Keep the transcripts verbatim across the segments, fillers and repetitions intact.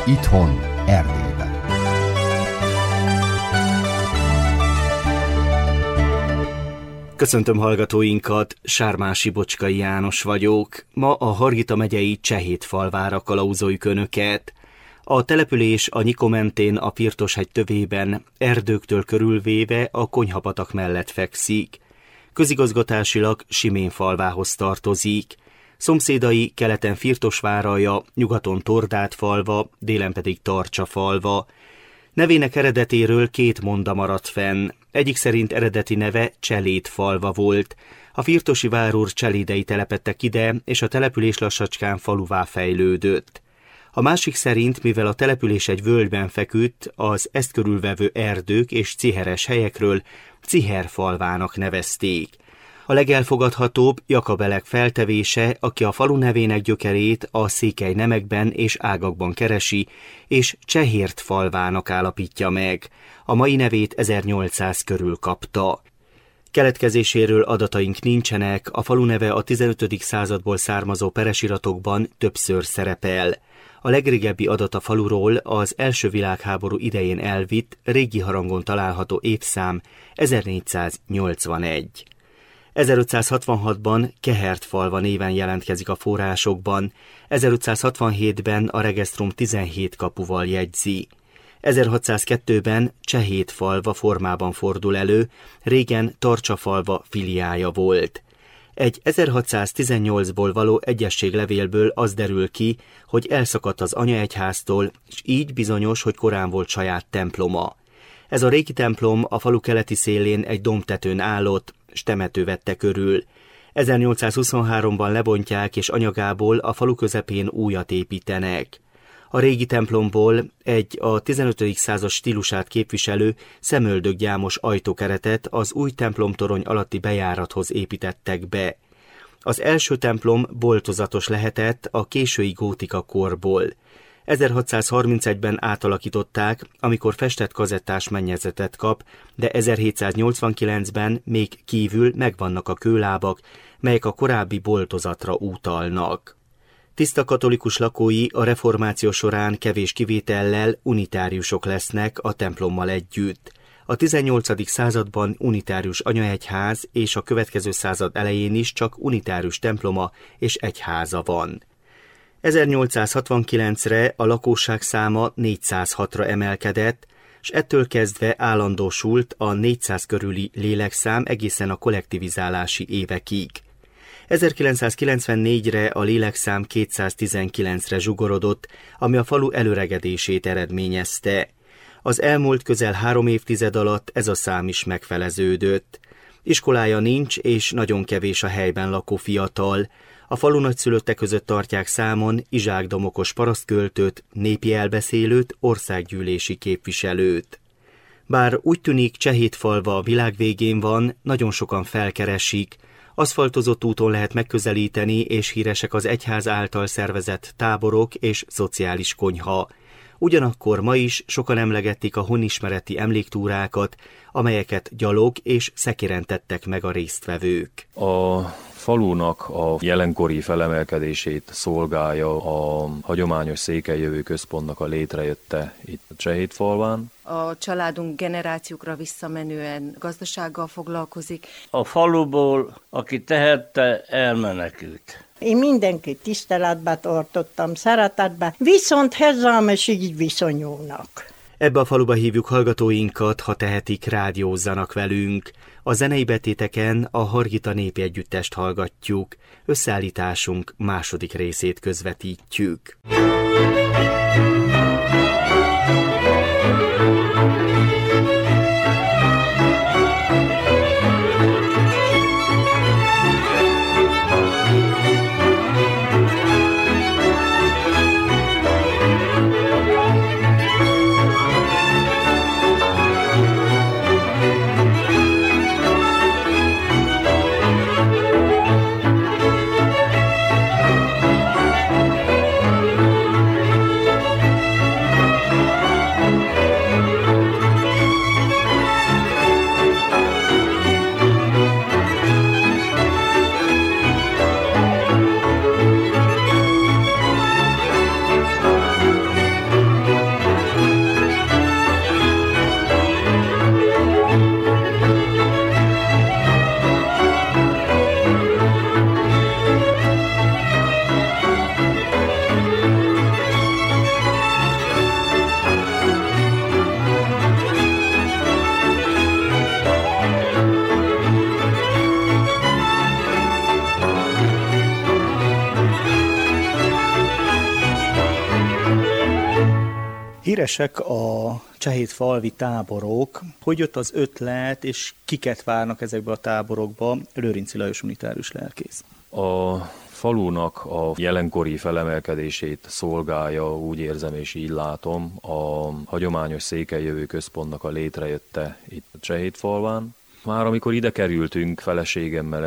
Itthon, Erdélyben. Köszöntöm hallgatóinkat, Sármási Bocskai János vagyok. Ma a Hargita megyei Csehétfalvára kalauzoljuk Önöket. A település a Nyiko mentén a Firtos-hegy tövében, erdőktől körülvéve a Konyhapatak mellett fekszik. Közigazgatásilag Siménfalvához tartozik. Szomszédai keleten Firtosváralja, nyugaton Tordátfalva, délen pedig Tarcsafalva. Nevének eredetéről két monda maradt fenn. Egyik szerint eredeti neve Cselédfalva volt. A firtosi várúr cselédei telepedtek ide, és a település lassacskán faluvá fejlődött. A másik szerint, mivel a település egy völgyben feküdt, az ezt körülvevő erdők és ciheres helyekről Ciherfalvának nevezték. A legelfogadhatóbb Jakabelek feltevése, aki a falu nevének gyökerét a székely nemekben és ágakban keresi, és Csehétfalvának állapítja meg. A mai nevét ezernyolcszáz körül kapta. Keletkezéséről adataink nincsenek, a falu neve a tizenötödik századból származó peresiratokban többször szerepel. A legrégebbi adat a faluról az első világháború idején elvitt, régi harangon található évszám ezernégyszáznyolcvanegy. ezerötszázhatvanhatban Kehertfalva néven jelentkezik a forrásokban, ezerötszázhatvanhétben a regesztrum tizenhét kapuval jegyzi. ezerhatszázkettőben Csehétfalva formában fordul elő, régen Tarcsafalva filiája volt. Egy ezerhatszáztizennyolcból való egyezséglevélből az derül ki, hogy elszakadt az anyaegyháztól, és így bizonyos, hogy korán volt saját temploma. Ez a régi templom a falu keleti szélén egy dombtetőn állott, s temető vette körül. ezernyolcszázhuszonháromban lebontják, és anyagából a falu közepén újat építenek. A régi templomból egy a tizenötödik század stílusát képviselő szemöldökgyámos ajtókeretet az új templomtorony alatti bejárathoz építettek be. Az első templom boltozatos lehetett a késői gótika korból. ezerhatszázharmincegyben átalakították, amikor festett kazettás mennyezetet kap, de ezerhétszáznyolcvankilencben még kívül megvannak a kőlábak, melyek a korábbi boltozatra utalnak. Tiszta katolikus lakói a reformáció során kevés kivétellel unitáriusok lesznek a templommal együtt. A tizennyolcadik században unitárius anyaegyház, és a következő század elején is csak unitárius temploma és egyháza van. ezernyolcszázhatvankilencre a lakosság száma négyszázhatra emelkedett, és ettől kezdve állandósult a négyszáz körüli lélekszám egészen a kollektivizálási évekig. ezerkilencszázkilencvennégyre a lélekszám kétszáztizenkilencre zsugorodott, ami a falu előregedését eredményezte. Az elmúlt közel három évtized alatt ez a szám is megfeleződött. Iskolája nincs, és nagyon kevés a helyben lakó fiatal. A falu nagyszülötte között tartják számon Izsák Domokos parasztköltőt, népi elbeszélőt, országgyűlési képviselőt. Bár úgy tűnik, Csehétfalva a világ végén van, nagyon sokan felkeresik. Aszfaltozott úton lehet megközelíteni, és híresek az egyház által szervezett táborok és szociális konyha. Ugyanakkor ma is sokan emlegetik a honismereti emléktúrákat, amelyeket gyalog és szekéren tettek meg a résztvevők. A falunak a jelenkori felemelkedését szolgálja a hagyományos székelyjövő központnak a létrejötte itt Csehétfalván. A családunk generációkra visszamenően gazdasággal foglalkozik. A faluból, aki tehette, elmenekült. Én mindenkit tiszteletbe tartottam, szeretetbe, viszont hozzámes így viszonyulnak. Ebbe a faluba hívjuk hallgatóinkat, ha tehetik, rádiózzanak velünk. A zenei betéteken a Hargita népi együttest hallgatjuk. Összeállításunk második részét közvetítjük. Híresek a csehétfalvi táborok. Hogy jött az ötlet, és kiket várnak ezekbe a táborokba? Lőrinczi Lajos unitárius lelkész. A falunak a jelenkori felemelkedését szolgálja, úgy érzem és így látom, a hagyományos székelyjövő központnak a létrejötte itt Csehétfalván. Már amikor ide kerültünk feleségemmel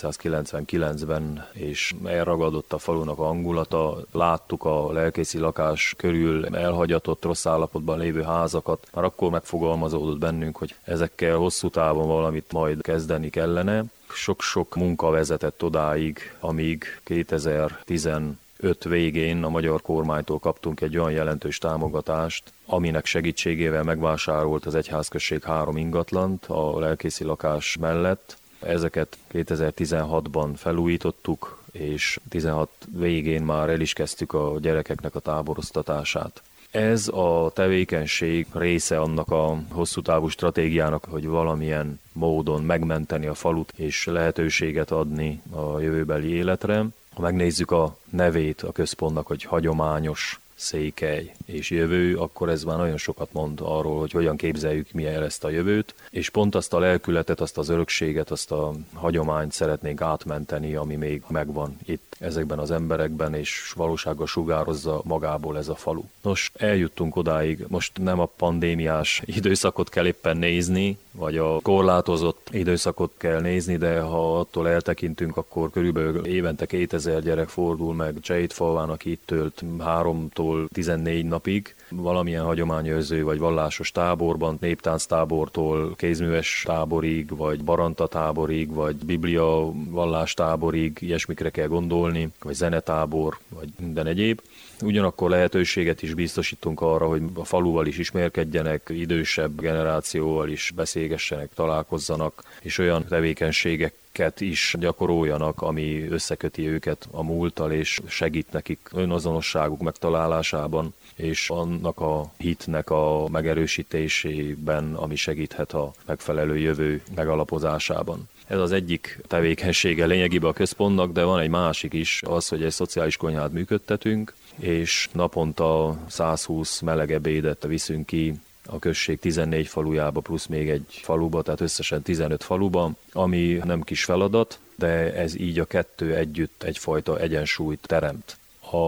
ezerkilencszázkilencvenkilencben, és elragadott a falunak a hangulata, láttuk a lelkészi lakás körül elhagyatott, rossz állapotban lévő házakat, már akkor megfogalmazódott bennünk, hogy ezekkel hosszú távon valamit majd kezdeni kellene. Sok-sok munka vezetett odáig, amíg kétezer-tizenöt végén a magyar kormánytól kaptunk egy olyan jelentős támogatást, aminek segítségével megvásárolt az egyházközség három ingatlant a lelkészi lakás mellett. Ezeket kétezer-tizenhatban felújítottuk, és tizenhat végén már el is kezdtük a gyerekeknek a táboroztatását. Ez a tevékenység része annak a hosszú távú stratégiának, hogy valamilyen módon megmenteni a falut és lehetőséget adni a jövőbeli életre. Ha megnézzük a nevét a központnak, hogy hagyományos székely és jövő, akkor ez már nagyon sokat mond arról, hogy hogyan képzeljük mi el ezt a jövőt, és pont azt a lelkületet, azt az örökséget, azt a hagyományt szeretnénk átmenteni, ami még megvan itt ezekben az emberekben, és valósággal sugározza magából ez a falu. Nos, eljuttunk odáig, most nem a pandémiás időszakot kell éppen nézni, vagy a korlátozott időszakot kell nézni, de ha attól eltekintünk, akkor körülbelül évente kétezer gyerek fordul meg Csehétfalván, aki itt tölt háromtól tizennégy napig, valamilyen hagyományőrző vagy vallásos táborban, néptánctábortól kézműves táborig, vagy baranta táborig, vagy biblia vallás táborig, ilyesmikre kell gondolni, vagy zenetábor, vagy minden egyéb. Ugyanakkor lehetőséget is biztosítunk arra, hogy a faluval is ismerkedjenek, idősebb generációval is beszélgessenek, találkozzanak, és olyan tevékenységeket is gyakoroljanak, ami összeköti őket a múlttal, és segít nekik önazonosságuk megtalálásában, és annak a hitnek a megerősítésében, ami segíthet a megfelelő jövő megalapozásában. Ez az egyik tevékenysége lényegében a központnak, de van egy másik is, az, hogy egy szociális konyhát működtetünk, és naponta százhúsz meleg ebédet viszünk ki a község tizennégy falujába, plusz még egy faluba, tehát összesen tizenöt faluba, ami nem kis feladat, de ez így a kettő együtt egyfajta egyensúlyt teremt.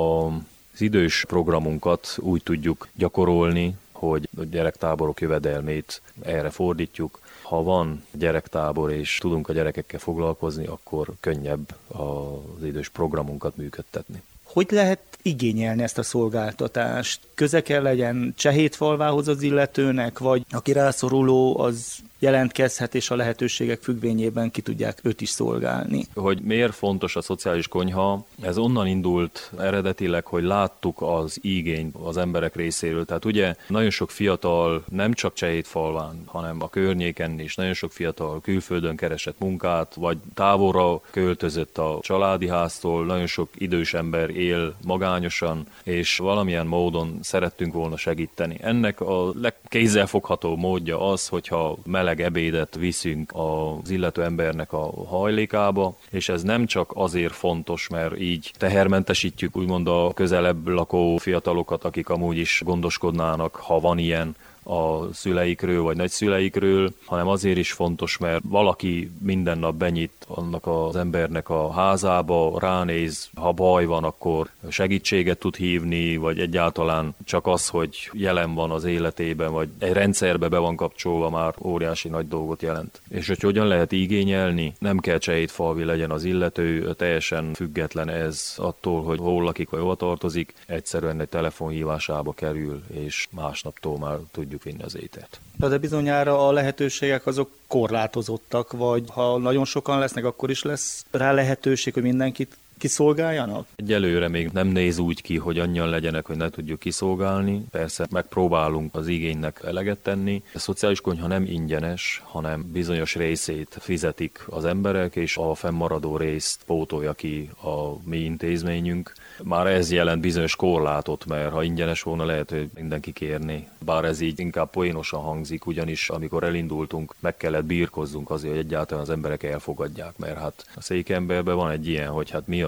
Az idős programunkat úgy tudjuk gyakorolni, hogy a gyerektáborok jövedelmét erre fordítjuk. Ha van gyerektábor és tudunk a gyerekekkel foglalkozni, akkor könnyebb az idős programunkat működtetni. Hogy lehet igényelni ezt a szolgáltatást? Köze kell legyen Csehétfalvához az illetőnek, vagy aki rászoruló, az jelentkezhet, és a lehetőségek függvényében ki tudják őt is szolgálni. Hogy miért fontos a szociális konyha? Ez onnan indult eredetileg, hogy láttuk az igényt az emberek részéről. Tehát ugye nagyon sok fiatal, nem csak Csehétfalván, hanem a környéken is, nagyon sok fiatal külföldön keresett munkát, vagy távolra költözött a családi háztól, nagyon sok idős ember él magányosan, és valamilyen módon szerettünk volna segíteni. Ennek a legkézzelfogható módja az, hogyha meleg ebédet viszünk az illető embernek a hajlékába, és ez nem csak azért fontos, mert így tehermentesítjük úgymond a közelebb lakó fiatalokat, akik amúgy is gondoskodnának, ha van ilyen, a szüleikről vagy nagyszüleikről, hanem azért is fontos, mert valaki minden nap benyit annak az embernek a házába, ránéz, ha baj van, akkor segítséget tud hívni, vagy egyáltalán csak az, hogy jelen van az életében, vagy egy rendszerbe be van kapcsolva, már óriási nagy dolgot jelent. És hogy hogyan lehet igényelni, nem kell Csehétfalvi legyen az illető, teljesen független ez attól, hogy hol lakik, vagy hova tartozik, egyszerűen egy telefonhívásába kerül, és másnaptól már tudjuk vinni az ételt. De bizonyára a lehetőségek azok korlátozottak, vagy ha nagyon sokan lesznek, akkor is lesz rá lehetőség, hogy mindenkit kiszolgáljanak? Egyelőre még nem néz úgy ki, hogy annyian legyenek, hogy ne tudjuk kiszolgálni. Persze megpróbálunk az igénynek eleget tenni. A szociális konyha nem ingyenes, hanem bizonyos részét fizetik az emberek, és a fennmaradó részt pótolja ki a mi intézményünk. Már ez jelent bizonyos korlátot, mert ha ingyenes volna, lehet, hogy mindenki kérni. Bár ez így inkább poénosan hangzik, ugyanis amikor elindultunk, meg kellett birkozzunk azért, hogy egyáltalán az emberek elfogadják, mert hát a székemberben van egy ilyen, hogy hát mi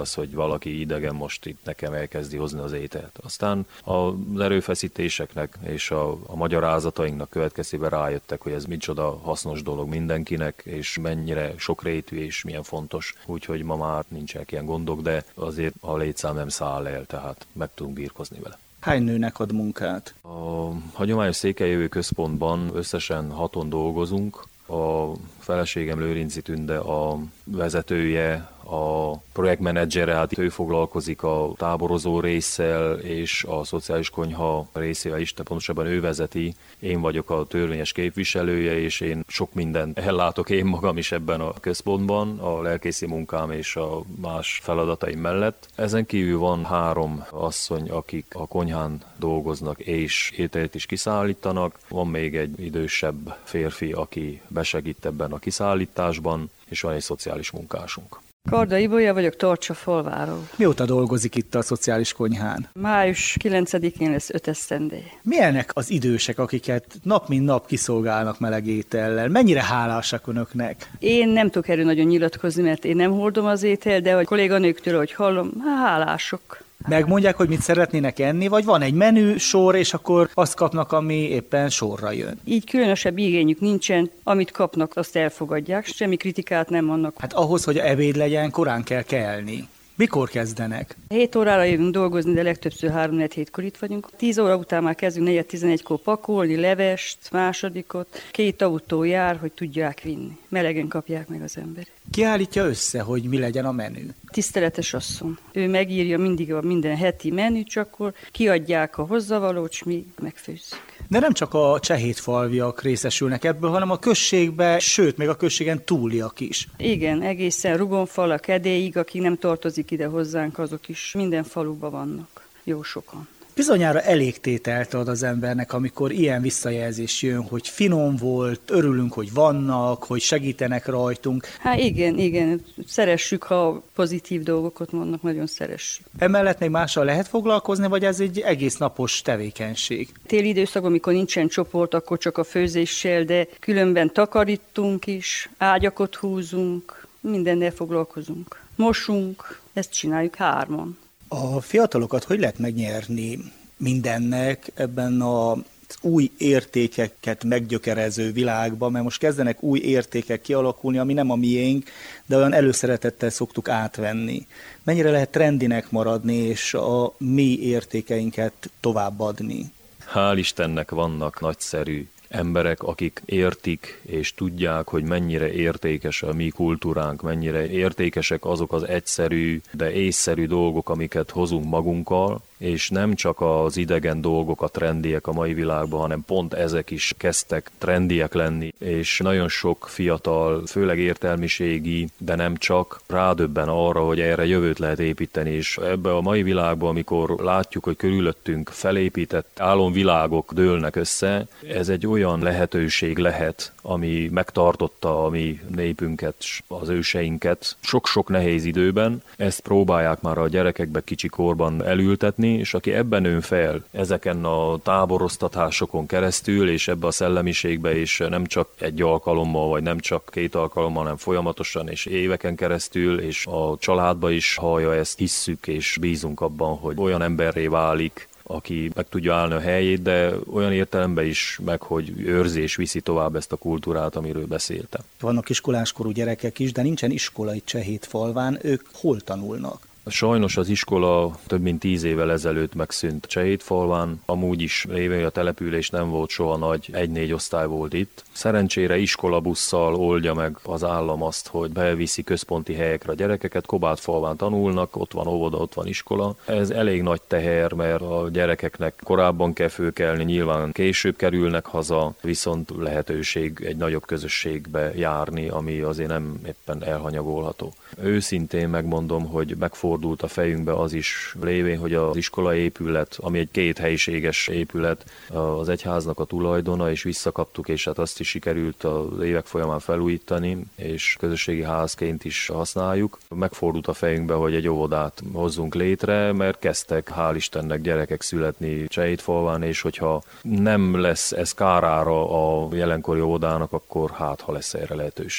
az, hogy valaki idegen most itt nekem elkezdi hozni az ételt. Aztán az erőfeszítéseknek és a, a magyarázatainknak következtében rájöttek, hogy ez micsoda hasznos dolog mindenkinek, és mennyire sokrétű és milyen fontos. Úgyhogy ma már nincsenek ilyen gondok, de azért a létszám nem száll el, tehát meg tudunk birkozni vele. Hány nőnek ad munkát? A hagyományos székelyjövő központban összesen haton dolgozunk. A feleségem Lőrinci Tünde a vezetője, a projektmenedzsere, hát ő foglalkozik a táborozó résszel és a szociális konyha részével is, de pontosabban ő vezeti. Én vagyok a törvényes képviselője, és én sok mindent ellátok én magam is ebben a központban, a lelkészi munkám és a más feladataim mellett. Ezen kívül van három asszony, akik a konyhán dolgoznak és ételt is kiszállítanak. Van még egy idősebb férfi, aki besegít ebben a kiszállításban, és van egy szociális munkásunk. Karda Ibolya vagyok, Tarcsa falváról. Mióta dolgozik itt a szociális konyhán? május kilencedikén lesz öt esztendeje. Milyenek az idősek, akiket nap mint nap kiszolgálnak meleg étellel? Mennyire hálásak önöknek? Én nem tudok erről nagyon nyilatkozni, mert én nem hordom az étel, de a kolléganőktől, hogy hallom, hálások. Megmondják, hogy mit szeretnének enni, vagy van egy menü sor, és akkor azt kapnak, ami éppen sorra jön? Így különösebb igényük nincsen, amit kapnak, azt elfogadják, semmi kritikát nem vannak. Hát ahhoz, hogy ebéd legyen, korán kell kelni. Mikor kezdenek? hét órára jövünk dolgozni, de legtöbbször három negyven hétkor itt vagyunk. tíz óra után már kezdünk negyven tizenegykor pakolni, levest, másodikot. Két autó jár, hogy tudják vinni. Melegen kapják meg az emberek. Ki állítja össze, hogy mi legyen a menü? Tiszteletes asszony. Ő megírja mindig a minden heti menüt, csak akkor kiadják a hozzavalót, s mi megfőzzük. De nem csak a csehétfalviak részesülnek ebből, hanem a községbe, sőt, még a községen túliak is. Igen, egészen Rugonfal, a Kedélyig, aki nem tartozik ide hozzánk, azok is minden faluban vannak. Jó sokan. Bizonyára elég tételt ad az embernek, amikor ilyen visszajelzés jön, hogy finom volt, örülünk, hogy vannak, hogy segítenek rajtunk. Hát igen, igen, szeressük, ha pozitív dolgokat mondnak, nagyon szeressük. Emellett még mással lehet foglalkozni, vagy ez egy egész napos tevékenység? Téli időszakban, amikor nincsen csoport, akkor csak a főzéssel, de különben takarítunk is, ágyakot húzunk, mindennel foglalkozunk. Mosunk, ezt csináljuk hárman. A fiatalokat hogy lehet megnyerni mindennek ebben az új értékeket meggyökerező világban, mert most kezdenek új értékek kialakulni, ami nem a miénk, de olyan előszeretettel szoktuk átvenni. Mennyire lehet trendinek maradni, és a mi értékeinket továbbadni? Hál' Istennek vannak nagyszerű emberek, akik értik és tudják, hogy mennyire értékes a mi kultúránk, mennyire értékesek azok az egyszerű, de észszerű dolgok, amiket hozunk magunkkal, és nem csak az idegen dolgok a trendiek a mai világban, hanem pont ezek is kezdtek trendiek lenni, és nagyon sok fiatal, főleg értelmiségi, de nem csak, rádöbben arra, hogy erre jövőt lehet építeni, és ebbe a mai világban, amikor látjuk, hogy körülöttünk felépített álomvilágok dőlnek össze, ez egy olyan lehetőség lehet, ami megtartotta a mi népünket, az őseinket sok-sok nehéz időben. Ezt próbálják már a gyerekekbe kicsi korban elültetni, és aki ebben nő fel, ezeken a táboroztatásokon keresztül, és ebbe a szellemiségbe is nem csak egy alkalommal, vagy nem csak két alkalommal, hanem folyamatosan és éveken keresztül, és a családba is hallja ezt, hisszük és bízunk abban, hogy olyan emberré válik, aki meg tudja állni a helyét, de olyan értelemben is meg, hogy őrzi és viszi tovább ezt a kultúrát, amiről beszéltem. Vannak iskoláskorú gyerekek is, de nincsen iskola itt Csehétfalván. Ők hol tanulnak? Sajnos az iskola több mint tíz évvel ezelőtt megszűnt Csehétfalván, amúgy is lévén a település nem volt soha nagy, egy-négy osztály volt itt. Szerencsére iskolabusszal oldja meg az állam azt, hogy beviszi központi helyekre a gyerekeket, Kobádfalván tanulnak, ott van óvoda, ott van iskola. Ez elég nagy teher, mert a gyerekeknek korábban kell fölkelni, nyilván később kerülnek haza, viszont lehetőség egy nagyobb közösségbe járni, ami azért nem éppen elhanyagolható. Őszintén megmondom, hogy megfordult a fejünkbe az is lévén, hogy az iskola épület, ami egy két helyiséges épület, az egyháznak a tulajdona, és visszakaptuk, és hát azt is sikerült az évek folyamán felújítani, és közösségi házként is használjuk. Megfordult a fejünkbe, hogy egy óvodát hozzunk létre, mert kezdtek, hál' Istennek, gyerekek születni Csehétfalván, és hogyha nem lesz ez kárára a jelenkori óvodának, akkor hát, ha lesz erre lehetőség.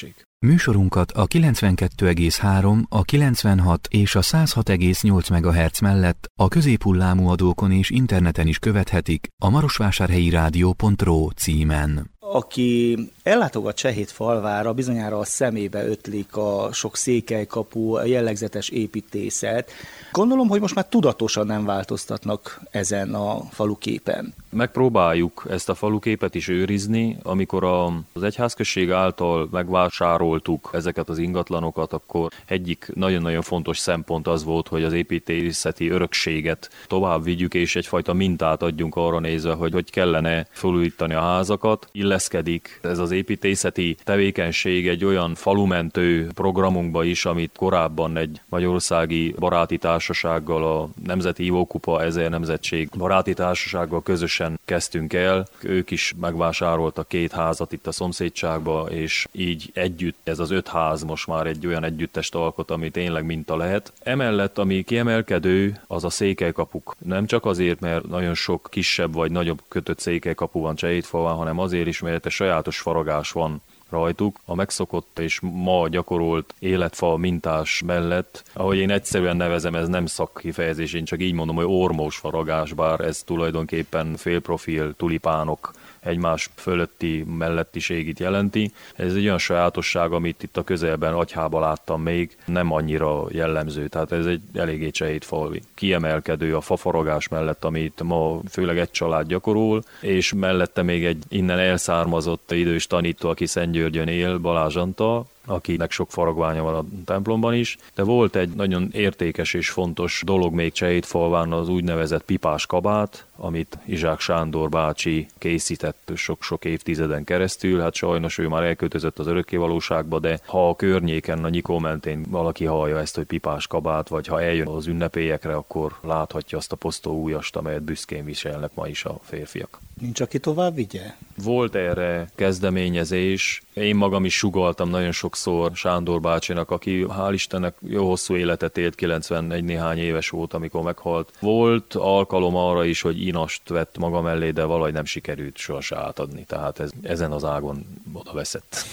Műsorunkat a kilencvenkettő egész három, a kilencvenhat és a száz hat egész nyolc megahertz mellett a középhullámú adókon és interneten is követhetik a marosvásárhelyi rádió pont ro címen. Aki ellátogat Csehétfalvára, bizonyára a szemébe ötlik a sok székelykapu, a jellegzetes építészet. Gondolom, hogy most már tudatosan nem változtatnak ezen a faluképen. Megpróbáljuk ezt a faluképet is őrizni. Amikor az egyházközség által megvásároltuk ezeket az ingatlanokat, akkor egyik nagyon-nagyon fontos szempont az volt, hogy az építészeti örökséget tovább vigyük, és egyfajta mintát adjunk arra nézve, hogy hogy kellene felújítani a házakat. Illeszkedik ez az építészeti tevékenység egy olyan falumentő programunkba is, amit korábban egy magyarországi baráti társasággal, a Nemzeti Ivókupa Ezer Nemzetség baráti társasággal közösen kezdtünk el. Ők is megvásároltak két házat itt a szomszédságba, és így együtt ez az öt ház most már egy olyan együttest alkot, ami tényleg minta lehet. Emellett, ami kiemelkedő, az a székelykapuk. Nem csak azért, mert nagyon sok kisebb vagy nagyobb kötött székelykapu van Csehétfalván, hanem azért is, mert egy sajátos faragás van rajtuk. A megszokott és ma gyakorolt életfa mintás mellett, ahogy én egyszerűen nevezem, ez nem szakkifejezés, én csak így mondom, hogy ormós faragás, bár ez tulajdonképpen félprofil tulipánok egymás fölötti mellettiségét jelenti. Ez egy olyan sajátosság, amit itt a közelben Agyhába láttam még, nem annyira jellemző, tehát ez egy eléggé csehétfalvi. Kiemelkedő a fafaragás mellett, amit ma főleg egy család gyakorol, és mellette még egy innen elszármazott idős tanító, aki Szentgyörgyön él, Balázs Antal, akinek sok faragványa van a templomban is, de volt egy nagyon értékes és fontos dolog még Csehétfalván, az úgynevezett pipás kabát, amit Izsák Sándor bácsi készített sok-sok évtizeden keresztül. Hát sajnos ő már elköltözött az örökkévalóságba, de ha a környéken, a Nyikó mentén valaki hallja ezt, hogy pipás kabát, vagy ha eljön az ünnepélyekre, akkor láthatja azt a posztóújast, amelyet büszkén viselnek ma is a férfiak. Nincs, aki tovább vigye? Volt erre kezdeményezés. Én magam is sugalltam nagyon sokszor Sándor bácsinak, aki hál' Istennek jó hosszú életet élt, kilencvenegy néhány éves volt, amikor meghalt. Volt alkalom arra is, hogy inast vett maga mellé, de valahogy nem sikerült sohasem átadni. Tehát ez, ezen az ágon oda veszett.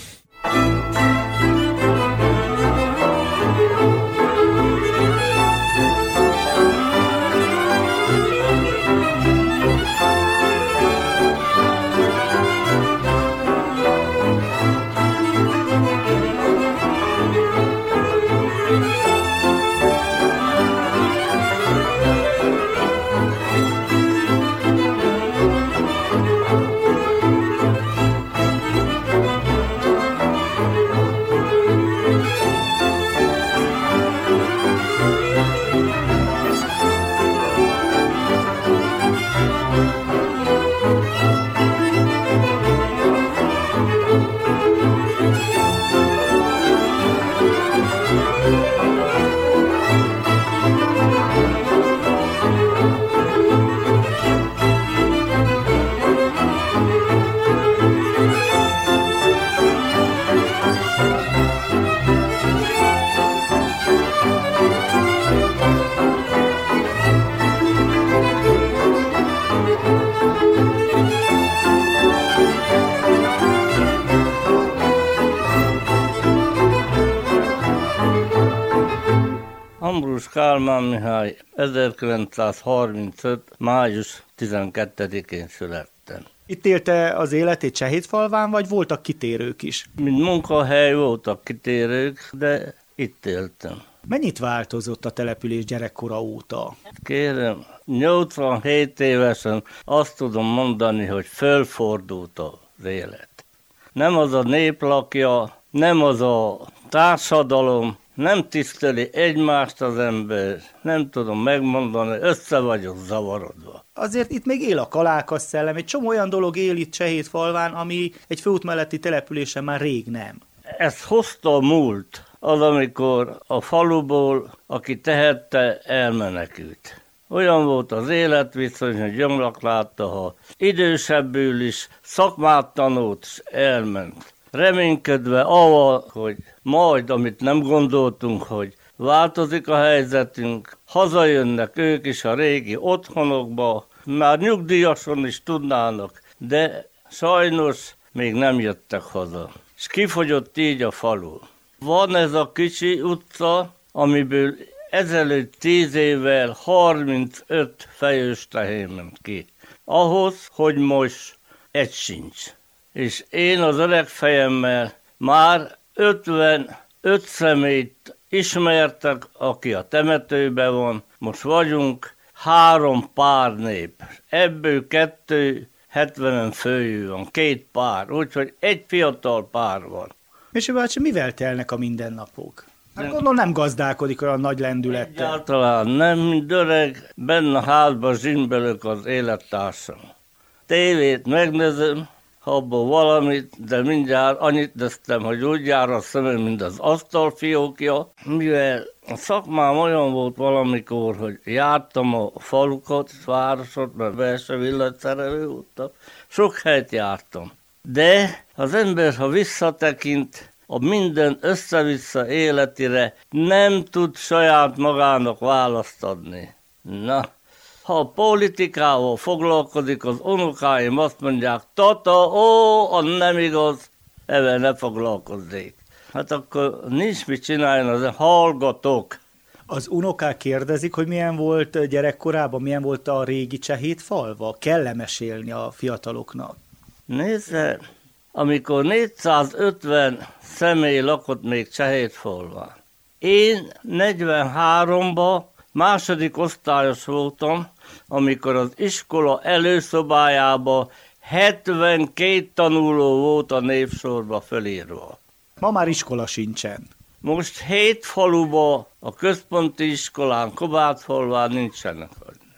Ambrus Kálmán Mihály ezerkilencszázharmincöt. május tizenkettedikén születtem. Itt élte az életét Csehétfalván, vagy voltak kitérők is? Mint munkahely voltak kitérők, de itt éltem. Mennyit változott a település gyerekkora óta? Kérem, nyolcvanhét évesen azt tudom mondani, hogy fölfordult az élet. Nem az a nép lakja, nem az a társadalom, nem tiszteli egymást az ember, nem tudom megmondani, össze vagyok zavarodva. Azért itt még él a kalákas szellem, egy csomó olyan dolog él itt Csehétfalván, ami egy főút melletti településen már rég nem. Ezt hozta a múlt, az amikor a faluból, aki tehette, elmenekült. Olyan volt az életviszony, hogy gyomrak látta, ha idősebbül is szakmát tanult, és elment. Reménykedve avval, hogy majd, amit nem gondoltunk, hogy változik a helyzetünk, hazajönnek ők is a régi otthonokba, már nyugdíjason is tudnának, de sajnos még nem jöttek haza. és kifogyott így a falu. Van ez a kicsi utca, amiből ezelőtt tíz évvel harmincöt fejős tehén ment ki. Ahhoz, hogy most egy sincs. És én az öreg fejemmel már ötvenöt személyt ismertek, aki a temetőben van. Most vagyunk három pár nép. Ebből kettő hetvenen főjű van, két pár, úgyhogy egy fiatal pár van. Misi bácsi, mivel telnek a mindennapok? Hát nem. Gondolom nem gazdálkodik olyan nagy lendülettel. Egyáltalán nem, mint öreg, benne a házban zsimbelök az élettársam. Tévét megnézem, ha abból valamit, de mindjárt annyit tesztem, hogy úgy jár a szemem, mint az asztalfiókja, mivel a szakmám olyan volt valamikor, hogy jártam a falukat, városot, mert belső villanyszerelő voltam, sok helyt jártam. De az ember, ha visszatekint a minden össze-vissza életére, nem tud saját magának választ adni. Na, ha a politikával foglalkozik, az unokáim azt mondják, tata, ó, az nem igaz, ebben ne foglalkozzék. Hát akkor nincs mit csinálni, az hallgatok. Az unokák kérdezik, hogy milyen volt gyerekkorában, milyen volt a régi Csehétfalva? Kell-e mesélni a fiataloknak? Nézze, amikor négyszázötven személy lakott még Csehétfalván. Én negyvenháromban második osztályos voltam, amikor az iskola előszobájában hetvenkét tanuló volt a névsorba fölírva. Ma már iskola sincsen. Most hét faluban, a központi iskolán, Kobátfalván nincsenek.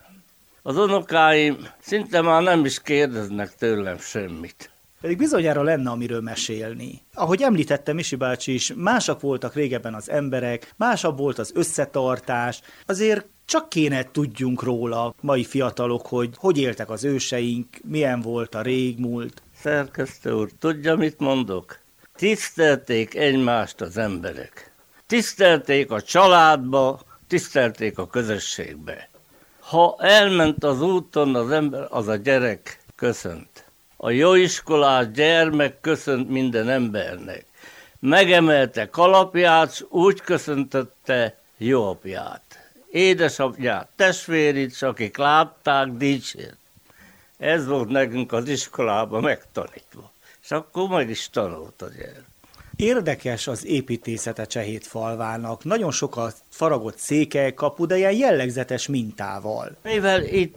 Az unokáim szinte már nem is kérdeznek tőlem semmit. Pedig bizonyára lenne, amiről mesélni. Ahogy említette Misi bácsi is, másak voltak régebben az emberek, másabb volt az összetartás. Azért csak kéne tudjunk róla, mai fiatalok, hogy hogy éltek az őseink, milyen volt a régmúlt. Szerkesztő úr, tudja, mit mondok? Tisztelték egymást az emberek. Tisztelték a családba, tisztelték a közösségbe. Ha elment az úton az ember, az a gyerek köszönt. A jó iskolás gyermek köszönt minden embernek. Megemelte kalapját, úgy köszöntötte jó apját. Édesapját, testvérét, akik látták, dicsért. Ez volt nekünk az iskolában megtanítva. És akkor meg is tanult a gyerek. Érdekes az építészete Csehétfalvának. Nagyon sok a faragott székelykapu, de ilyen jellegzetes mintával. Mivel itt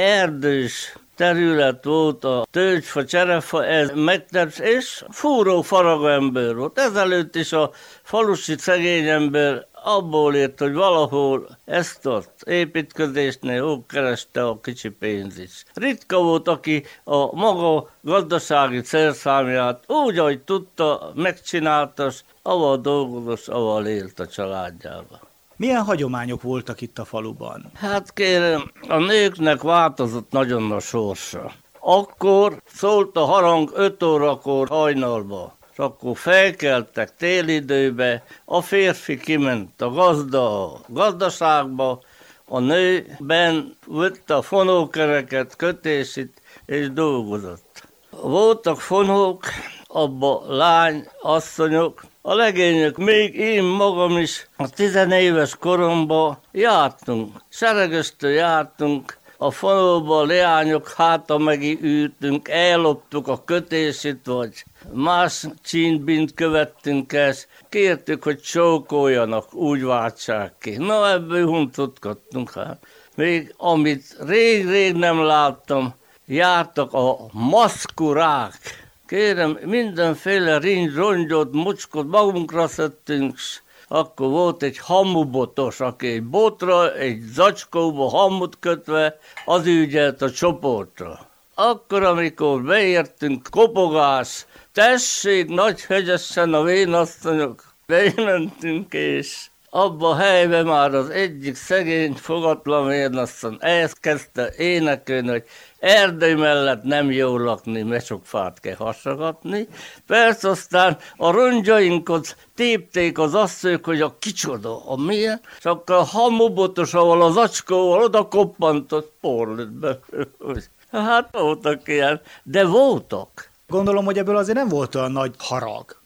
erdős terület volt, a tölgyfa, cserefa, ez megteps, és fúró faragó ember volt. Ezelőtt is a falusi szegény ember abból ért, hogy valahol ezt az építkezésnél ó, kereste a kicsi pénzt is. Ritka volt, aki a maga gazdasági szerszámját úgy, ahogy tudta, megcsinálta, avval dolgozott, avval élt a családjába. Milyen hagyományok voltak itt a faluban? Hát kérem, a nőknek változott nagyon a sorsa. Akkor szólt a harang öt órakor hajnalba, és akkor felkeltek télidőbe, a férfi kiment a gazda a gazdaságba, a nő benn vette a fonókereket, kötését, és dolgozott. Voltak fonók, abba lány, asszonyok, a legények, még én magam is a tizenéves koromban jártunk, seregestől jártunk, a fonóba a leányok háta megi ültünk, elloptuk a kötését, vagy más csíntbint követtünk el, kértük, hogy csókoljanak, úgy váltsák ki. Na, ebből huncutkodtunk. Hát. Még amit rég-rég nem láttam, jártak a maszkurák. Kérem, mindenféle ringy, rongyot, mocskot magunkra szedtünk, akkor volt egy hamubotos, aki egy botra, egy zacskóba hamut kötve, az ügyelt a csoportra. Akkor, amikor beértünk, kopogás, tessék, nagyhegyesen a vénasszonyok, bementünk, és abba a helyben már az egyik szegény, fogatlan vénasszony elkezdte énekelni, hogy erdő mellett nem jó lakni, mert sok fát kell hasagatni. Persze aztán a rongyainkot tépték az asszonyok, hogy a kicsoda, a milyen, és akkor a hamubotosával, az acskóval oda koppantott porlitbe. Hát voltak ilyen, de voltak. Gondolom, hogy ebből azért nem volt olyan nagy harag.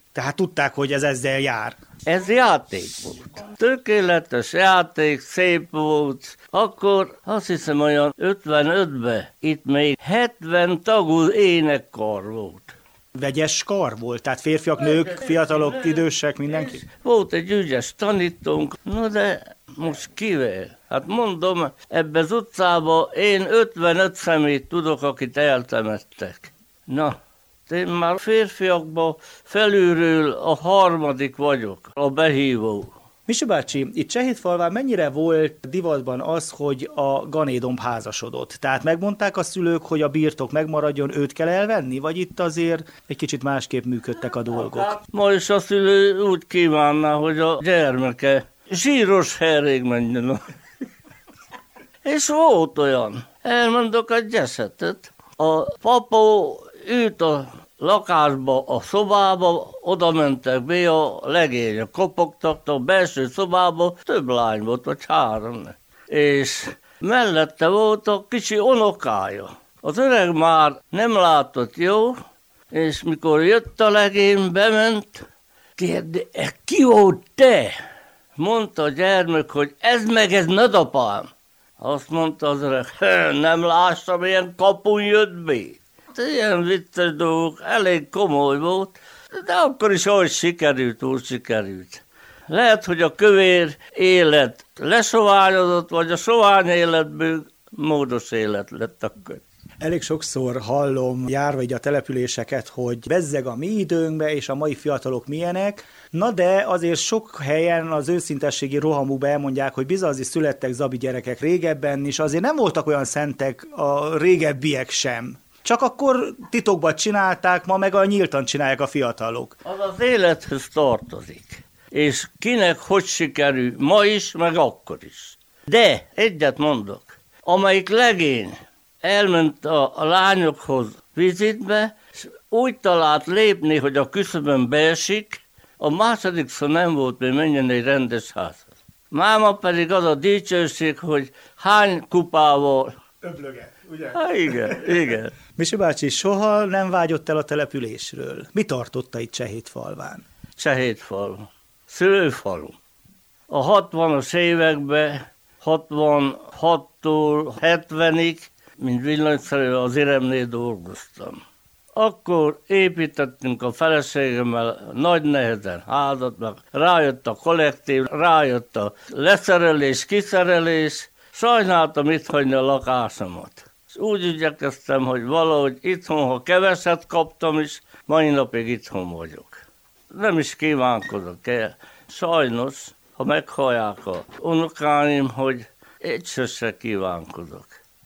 Tehát tudták, hogy ez ezzel jár. Ez játék volt. Tökéletes játék, szép volt. Akkor azt hiszem olyan ötvenötben itt még hetven tagú énekkar volt. Vegyes kar volt? Tehát férfiak, nők, fiatalok, idősek, mindenki? Volt egy ügyes tanítónk, no de most kivel? Hát mondom, ebbe az utcába én ötvenöt szemét tudok, akit eltemettek. Na, én már férfiakban felülről a harmadik vagyok, a behívó. Misi bácsi, itt Csehétfalván mennyire volt divatban az, hogy a Ganédomb házasodott? Tehát megmondták a szülők, hogy a birtok megmaradjon, őt kell elvenni? Vagy itt azért egy kicsit másképp működtek a dolgok? Ma is a szülő úgy kívánná, hogy a gyermeke zsíros herrég menjen. És volt olyan. Elmondok egy gyesetet. A papa ült a lakásba, a szobába, oda mentek be a legények, kopogtak, a belső szobába több lány volt, vagy három. És mellette volt a kicsi unokája. Az öreg már nem látott jó, és mikor jött a legény, bement, kérde, ki volt te? Mondta a gyermek, hogy ez meg ez nagyapám. Azt mondta az öreg, nem lássam, ilyen kapun jött be. Ilyen vicces dolgok, elég komoly volt, de akkor is ahogy sikerült, úgy sikerült. Lehet, hogy a kövér élet lesoványodott, vagy a sovány életből módos élet lett akkor. Elég sokszor hallom járva így a településeket, hogy bezzeg a mi időnkbe, és a mai fiatalok milyenek. Na de azért sok helyen az őszintességi rohamukba elmondják, hogy bizazi születtek zabi gyerekek régebben is, azért nem voltak olyan szentek a régebbiek sem. Csak akkor titokban csinálták, ma meg a nyíltan csinálják a fiatalok. Az az élethez tartozik. És kinek hogy sikerül, ma is, meg akkor is. De egyet mondok, amelyik legény elment a, a lányokhoz vizitbe, és úgy talált lépni, hogy a küszöbön beesik, a második szó nem volt, hogy menjen egy rendes házhoz. Máma pedig az a dicsőség, hogy hány kupával... Öblöget, ugye? Há, igen, igen. Misi bácsi soha nem vágyott el a településről. Mi tartotta itt Csehétfalván? Csehétfalu. Szülőfalu. A hatvanas években, hatvanhattól hetvenig, mint villanyszerelő az Iremnél dolgoztam. Akkor építettünk a feleségemmel nagy nehezen házat, meg rájött a kollektív, rájött a leszerelés, kiszerelés, sajnáltam itt hagyni a lakásomat. És úgy igyekeztem, hogy valahogy itthon, ha keveset kaptam is, mai napig itthon vagyok. Nem is kívánkozok el. Sajnos, ha meghallják a unokáim, hogy egy sose kívánkozok.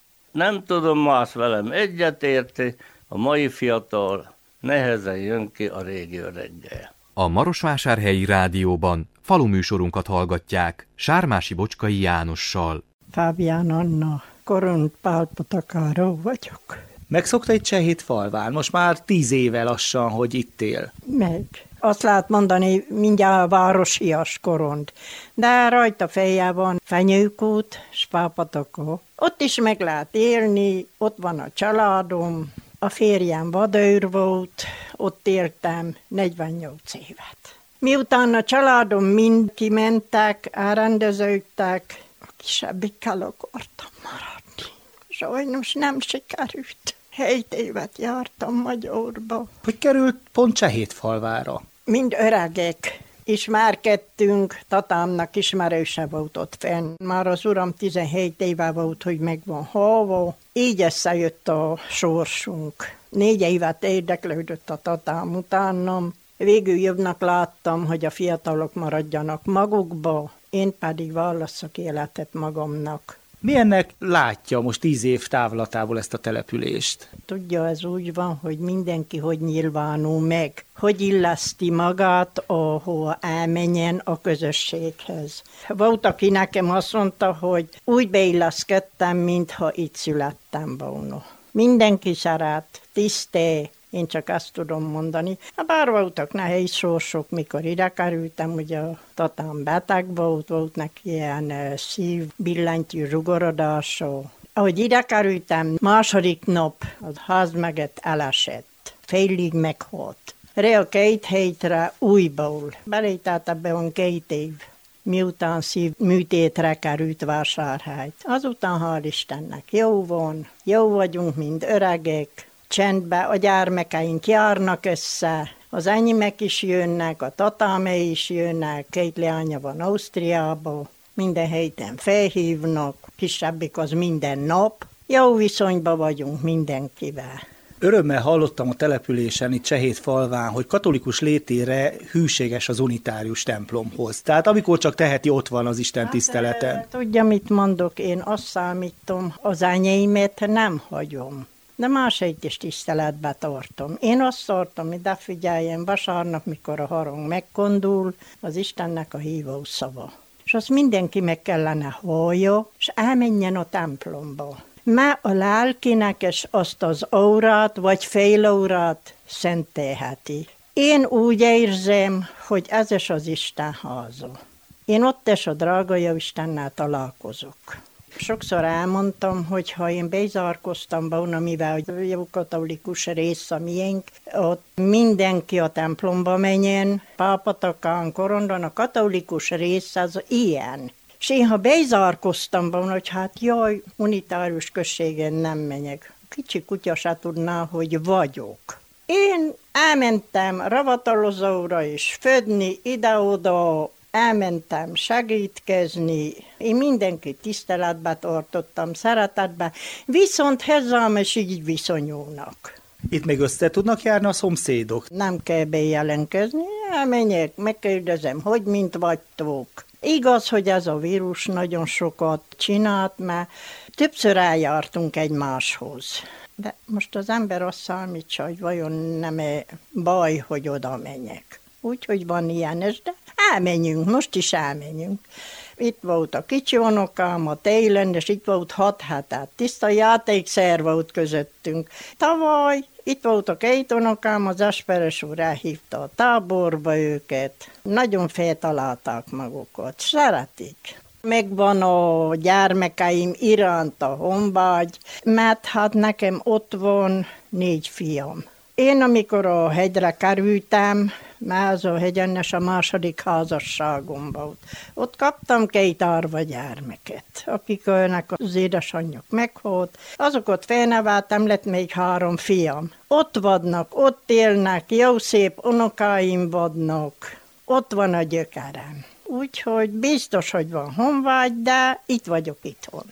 Nem tudom más velem egyetérti, a mai fiatal nehezen jön ki a régi öreggel. A Marosvásárhelyi Rádióban faluműsorunkat hallgatják Sármási Bocskai Jánossal. Fábián Anna, Koront Pálpatakáró vagyok. Megszokta itt Csehétfalván? Most már tíz éve lassan, hogy itt él. Meg. Azt lehet mondani, mindjárt városias Koront. De rajta fejjel van Fenyőkút, Spápatakó. Ott is meg lehet élni, ott van a családom. A férjem vadőr volt, ott éltem negyvennyolc évet. Miután a családom mind kimentek, elrendeződtek, a kisebbikkel akartam maradni. Sajnos nem sikerült. Hét évet jártam Magyarba. Hogy került pont Csehétfalvára? Mind öregek. Ismerkedtünk, tatámnak ismerőse volt ott fenn. Már az uram tizenhét éve volt, hogy megvan halva. Így összejött a sorsunk. Négy évet érdeklődött a tatám utánam. Végül jobbnak láttam, hogy a fiatalok maradjanak magukba, én pedig válasszak életet magamnak. Milyennek látja most tíz év távlatából ezt a települést? Tudja, ez úgy van, hogy mindenki hogy nyilvánul meg, hogy illeszti magát, ahol elmenjen a közösséghez. Volt, aki nekem azt mondta, hogy úgy beilleszkedtem, mintha itt születtem volna. Mindenki szeret, tiszté, én csak azt tudom mondani. Bár voltak nehéz sorsok, mikor ide kerültem, ugye a tatám beteg volt, volt neki ilyen szívbillentyű zsugorodása. Ahogy ide kerültem, második nap a házmeget elesett, félig meghalt. Rea két hétre újból. Belétálta be on két év, miután szívműtétre került Vásárhelyt. Azután hál' Istennek jó van, jó vagyunk, mind öregek, csendbe, a gyermekeink járnak össze, az enyémek is jönnek, a tatámé is jönnek, két leánya van Ausztriában, minden héten felhívnak, kisebbik az minden nap. Jó viszonyban vagyunk mindenkivel. Örömmel hallottam a településen, itt Csehétfalván, hogy katolikus létére hűséges az unitárius templomhoz. Tehát amikor csak teheti, ott van az Isten tiszteleten. Hát, tudja, mit mondok? Én azt számítom, az enyémet nem hagyom. De másait is tiszteletbe tartom. Én azt tartom, ide figyeljen, vasárnap, mikor a harang megkondul, az Istennek a hívó szava. És azt mindenki meg kellene hallja, és elmenjen a templomba. Mert a lelkinek és azt az órát, vagy fél órát szentelheti. Én úgy érzem, hogy ez is az Isten háza. Én ott is a drága jó Istennel találkozok. Sokszor elmondtam, hogy ha én bezárkoztam volna, mivel a jó katolikus rész a miénk, ott mindenki a templomba menjen, pápatakán, korondon, a katolikus rész az ilyen. És én, ha bezárkoztam volna, hogy hát jaj, unitárius községen nem menjek. Kicsi kutya se tudná, hogy vagyok. Én elmentem ravatalozóra is födni, ide-oda, elmentem segítkezni, én mindenkit tiszteletbe tartottam, szeretetbe, viszont hozzám is így viszonyulnak. Itt még össze tudnak járni a szomszédok? Nem kell bejelentkezni, elmenjek, megkérdezem, hogy mint vagytok. Igaz, hogy ez a vírus nagyon sokat csinált, mert többször eljártunk egymáshoz. De most az ember azt számítsa, hogy vajon nem-e baj, hogy oda menjek. Úgyhogy van ilyen is, de elmenjünk, most is elmenjünk. Itt volt a kicsi unokám a télen, és itt volt hat hetet. Tiszta játékszer volt közöttünk. Tavaly itt volt a két unokám, az Esperes úr elhívta a táborba őket. Nagyon feltalálták magukat, szeretik. Megvan a gyermekeim iránt a honvágy, mert hát nekem ott van négy fiam. Én, amikor a hegyre kerültem, mert az a hegyenes a második házasságom volt. Ott kaptam két árva gyermeket, akiknek az édesanyjuk meghalt. Azokat felneveltem, lett még három fiam. Ott vannak, ott élnek, jó szép unokáim vannak, ott van a gyökerem. Úgyhogy biztos, hogy van honvágy, de itt vagyok itthon.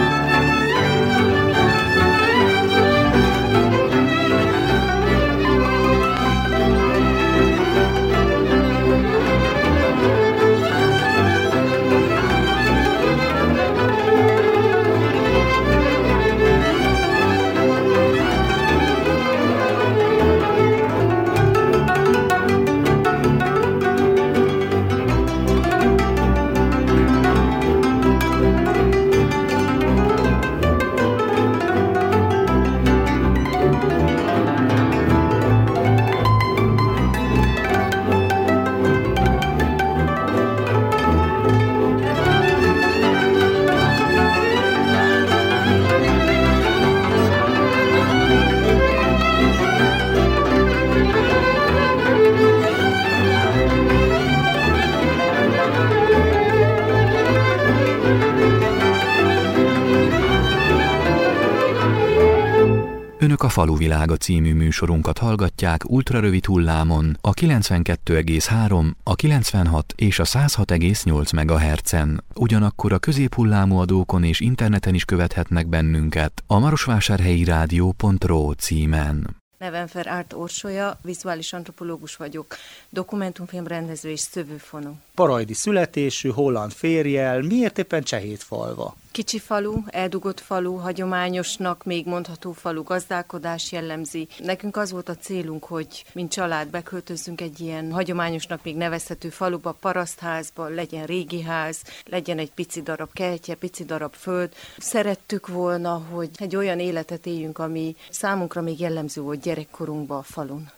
Önök a Faluvilága című műsorunkat hallgatják ultrarövid hullámon a kilencvenkettő egész három, a kilencvenhat és a száz hat egész nyolc megahertzen. Ugyanakkor a középhullámú adókon és interneten is követhetnek bennünket a marosvásárhelyi rádió pont ro címen. Nevem Ferárt Orsolya, vizuális antropológus vagyok, dokumentumfilmrendező és szövőfonó. Parajdi születésű, holland férjel, miért éppen Csehétfalva? Kicsi falu, eldugott falu, hagyományosnak még mondható falu, gazdálkodás jellemzi. Nekünk az volt a célunk, hogy mint család beköltözzünk egy ilyen hagyományosnak még nevezhető faluba, parasztházba, legyen régi ház, legyen egy pici darab kertje, pici darab föld. Szerettük volna, hogy egy olyan életet éljünk, ami számunkra még jellemző volt gyerekkorunkban a falun.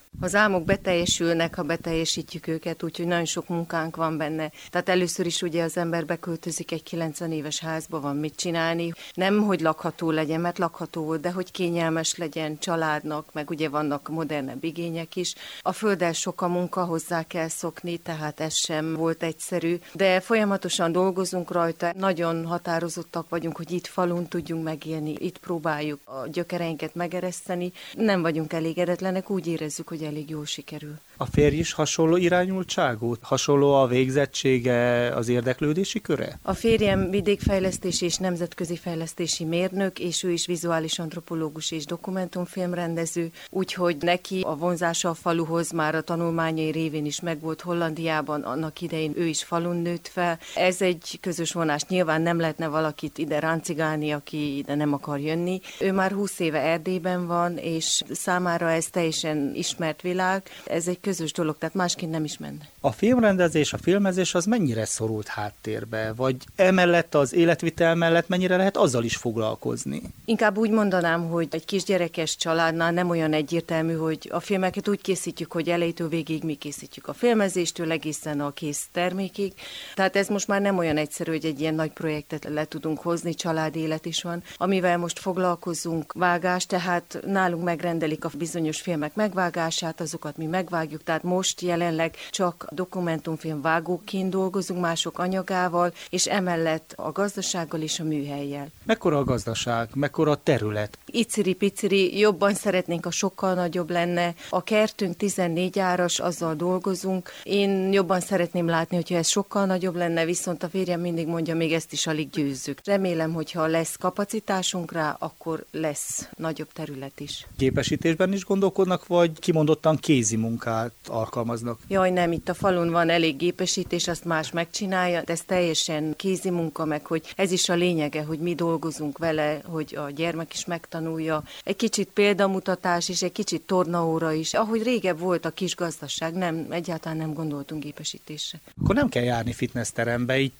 Az álmok beteljesülnek, ha beteljesítjük őket, úgyhogy nagyon sok munkánk van benne. Tehát először is ugye az ember beköltözik egy kilencven éves házba, van mit csinálni. Nem, hogy lakható legyen, mert lakható volt, de hogy kényelmes legyen családnak, meg ugye vannak modernebb igények is. A földdel sok a munka, hozzá kell szokni, tehát ez sem volt egyszerű. De folyamatosan dolgozunk rajta, nagyon határozottak vagyunk, hogy itt falun tudjunk megélni, itt próbáljuk a gyökereinket megereszteni. Nem vagyunk elégedetlenek, úgy érezzük, hogy elég jól sikerül. A férj is hasonló irányultságú? Hasonló a végzettsége, az érdeklődési köre? A férjem vidékfejlesztési és nemzetközi fejlesztési mérnök, és ő is vizuális antropológus és dokumentumfilmrendező, úgyhogy neki a vonzása a faluhoz már a tanulmányai révén is megvolt Hollandiában, annak idején ő is falun nőtt fel. Ez egy közös vonás. Nyilván nem lehetne valakit ide ráncigálni, aki ide nem akar jönni. Ő már húsz éve Erdélyben van, és számára ez teljesen ismert világ. Ez egy közös dolog, tehát másként nem is menne. A filmrendezés, a filmezés az mennyire szorult háttérbe? Vagy emellett az életvitel mellett mennyire lehet azzal is foglalkozni? Inkább úgy mondanám, hogy egy kisgyerekes családnál nem olyan egyértelmű, hogy a filmeket úgy készítjük, hogy elejétől végig mi készítjük a filmezéstől egészen a kész termékig. Tehát ez most már nem olyan egyszerű, hogy egy ilyen nagy projektet le tudunk hozni, családélet is van. Amivel most foglalkozunk, vágás, tehát nálunk megrendelik a bizonyos filmek megvágását, azokat mi megvágjuk, tehát most jelenleg csak dokumentumfilm vágóként dolgozunk mások anyagával, és emellett a gazdasággal és a műhellyel. Mekkora a gazdaság, mekkora a terület? Iciri-piciri, jobban szeretnénk, a sokkal nagyobb lenne. A kertünk tizennégy áras, azzal dolgozunk. Én jobban szeretném látni, hogyha ez sokkal nagyobb lenne, viszont a férjem mindig mondja, még ezt is alig győzzük. Remélem, hogyha lesz kapacitásunk rá, akkor lesz nagyobb terület is. Gépesítésben is gondolkodnak, vagy kimondottan kézi munkát alkalmaznak? Jaj, nem, itt a falun van elég gépesítés, azt más megcsinálja, de ez teljesen kézi munka, meg hogy ez is a lényege, hogy mi dolgozunk vele, hogy a gyermek is megtanulja. Egy kicsit példamutatás is, egy kicsit tornaóra is. Ahogy régebb volt a kis gazdaság, nem, egyáltalán nem gondoltunk gépesítésre. Akkor nem kell járni fitnessterembe, itt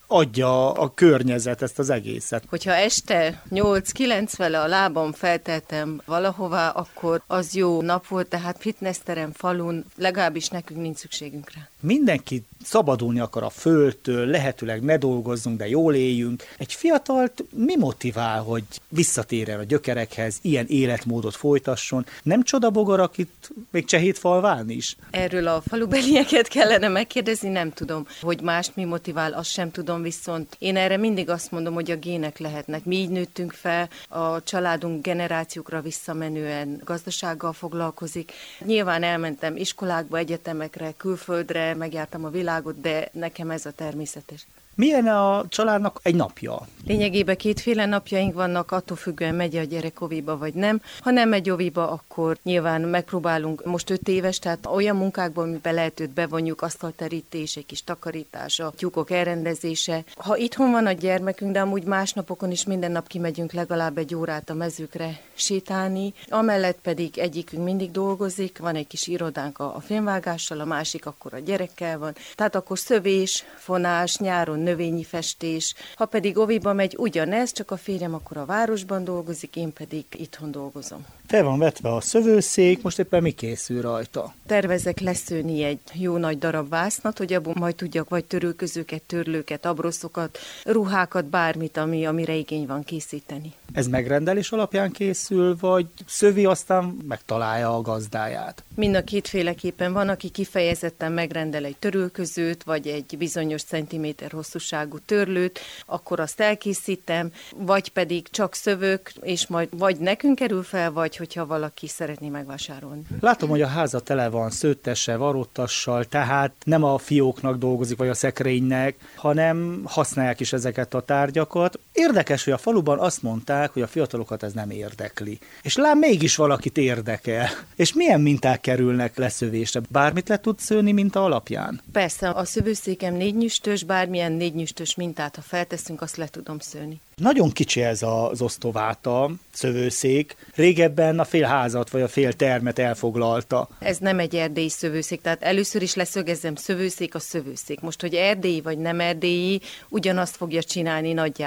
adja a környezet ezt az egészet. Hogyha este nyolc-kilenc vele a lábam felteltem valahová, akkor az jó nap volt, tehát fitnessterem falun, legalábbis nekünk nincs szükségünk rá. Mindenki szabadulni akar a földtől, lehetőleg ne dolgozzunk, de jól éljünk. Egy fiatalt mi motivál, hogy visszatérjen a gyökerekhez, ilyen életmódot folytasson? Nem csoda bogarak itt még Csehétfalván is? Erről a falubelieket kellene megkérdezni, nem tudom, hogy mást mi motivál, azt sem tudom, viszont én erre mindig azt mondom, hogy a gének lehetnek. Mi így nőttünk fel, a családunk generációkra visszamenően gazdasággal foglalkozik. Nyilván elmentem iskolákba, egyetemekre, külföldre, megjártam a világot, de nekem ez a természetes. Milyen a családnak egy napja? Lényegében kétféle napjaink vannak, attól függően megy a gyerek oviba vagy nem. Ha nem megy oviba, akkor nyilván megpróbálunk, most öt éves, tehát olyan munkákban, amiben lehet őt bevonjuk, asztalterítés, egy kis takarítás, a tyúkok elrendezése. Ha itthon van a gyermekünk, de amúgy más napokon is minden nap kimegyünk legalább egy órát a mezőkre sétálni. Amellett pedig egyikünk mindig dolgozik, van egy kis irodánk a, a filmvágással, a másik akkor a gyerekkel van. Tehát akkor szövés, fonás, nyáron növényi festés. Ha pedig oviba megy, ugyanez, csak a férjem akkor a városban dolgozik, én pedig itthon dolgozom. Fel van vetve a szövőszék, most éppen mi készül rajta? Tervezek leszőni egy jó nagy darab vásznat, hogy abból majd tudjak vagy törülközőket, törlőket, abroszokat, ruhákat, bármit, ami, amire igény van készíteni. Ez megrendelés alapján készül, vagy szövi, aztán megtalálja a gazdáját? Mind a kétféleképpen van, aki kifejezetten megrendel egy törülközőt, vagy egy bizonyos centiméter hosszúságú törlőt, akkor azt elkészítem, vagy pedig csak szövök, és majd vagy nekünk kerül fel, vagy hogyha valaki szeretné megvásárolni. Látom, hogy a háza tele van szőttessel, varottassal, tehát nem a fióknak dolgozik, vagy a szekrénynek, hanem használják is ezeket a tárgyakat. Érdekes, hogy a faluban azt mondták, hogy a fiatalokat ez nem érdekli. És lám mégis valakit érdekel. És milyen minták kerülnek leszövésre? Bármit le tudsz szőni minta alapján? Persze, a szövőszékem négynyüstös, bármilyen négynyüstös mintát, ha felteszünk, azt le tudom szőni. Nagyon kicsi ez az osztováta, szövőszék. Régebben a fél házat vagy a fél termet elfoglalta. Ez nem egy erdélyi szövőszék, tehát először is leszögezzem, szövőszék a szövőszék. Most, hogy erdélyi vagy nem erdélyi, ugyanazt fogja csinálni nagyjából.